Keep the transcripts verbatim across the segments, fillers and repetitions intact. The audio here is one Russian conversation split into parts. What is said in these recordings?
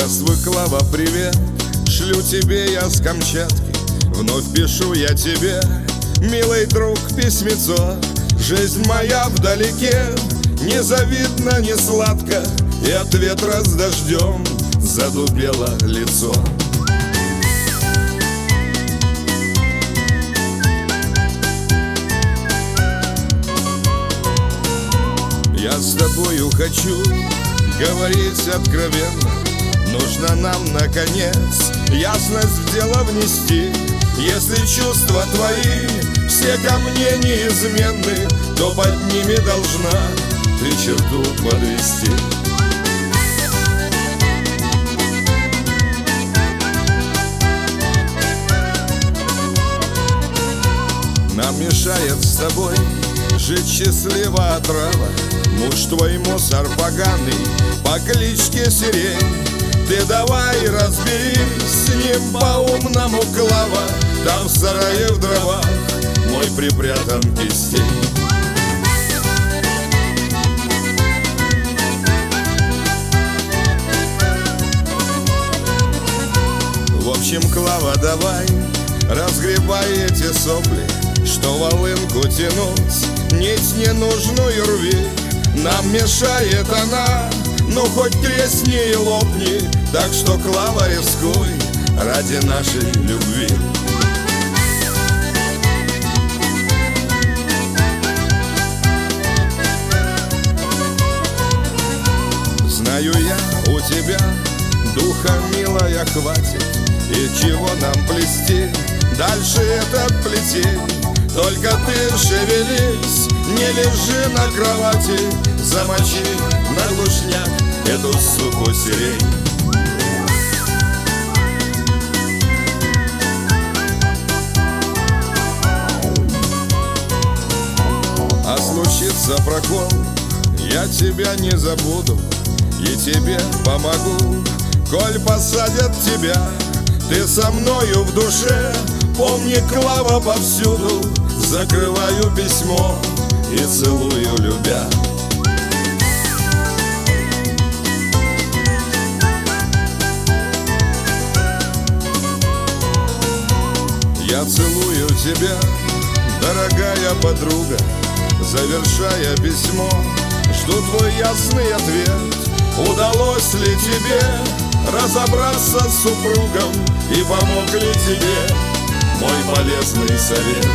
Здравствуй, Клава, привет. Шлю тебе я с Камчатки. Вновь пишу я тебе, милый друг, письмецо. Жизнь моя вдалеке, незавидно, не сладко, и от ветра с дождем задубело лицо. Я с тобою хочу говорить откровенно. Нужно нам, наконец, ясность в дело внести. Если чувства твои все ко мне неизменны, то под ними должна ты черту подвести. Нам мешает с тобой жить счастливо отрава. Муж твой мусор поганый по кличке Сирень. Ты давай разберись с ним по-умному, Клава. Там в сарае в дровах мой припрятан кистень. В общем, Клава, давай разгребай эти сопли, что волынку тянуть нить ненужную рви. Нам мешает она, ну хоть тресни и лопни. Так что, Клава, рискуй ради нашей любви. Знаю я, у тебя духа, милая, хватит. И чего нам плести дальше этот плетень? Только ты шевелись, не лежи на кровати. Замочи на глушняк эту суку сирень. А случится прокол, я тебя не забуду и тебе помогу. Коль посадят тебя, ты со мною в душе. Помни, Клава, повсюду закрываю письмо и целую, любя. Я целую тебя, дорогая подруга. Завершая письмо, жду твой ясный ответ. Удалось ли тебе разобраться с супругом и помог ли тебе мой полезный совет?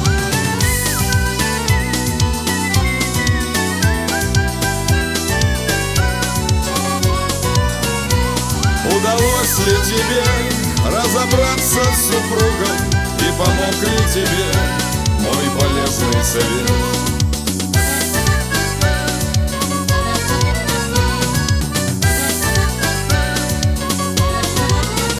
Удалось ли тебе разобраться с супругом и помог ли тебе мой полезный совет?